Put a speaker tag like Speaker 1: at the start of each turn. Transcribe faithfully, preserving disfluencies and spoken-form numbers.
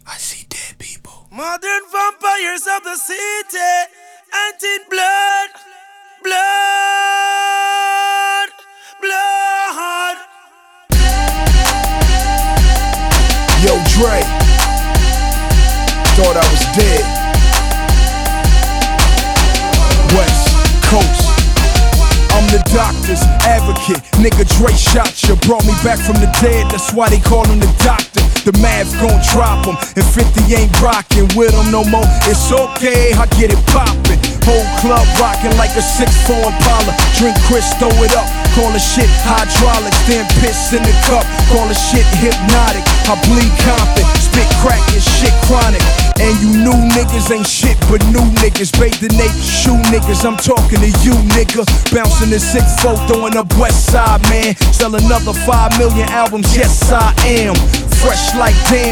Speaker 1: I see dead people.
Speaker 2: Modern vampires of the city, hunting blood, blood, blood.
Speaker 1: Yo, Dre, thought I was dead. West Coast, I'm the doctor's advocate. Nigga, Dre shot ya, brought me back from the dead. That's why they call him the doctor. The math gon' drop him, and fifty ain't rockin' with him no more. It's okay, I get it poppin'. Whole club rockin' like a six four Impala. Drink Chris, throw it up, call the shit hydraulics. Then piss in the cup, call the shit hypnotic. I bleed Compton, spit crack and shit chronic. And you new niggas ain't shit but new niggas. Bathe the naked shoe niggas, I'm talking to you nigga. Bouncing the six four, throwing up West Side, man. Sell another five million albums, yes I am. Fresh like damn.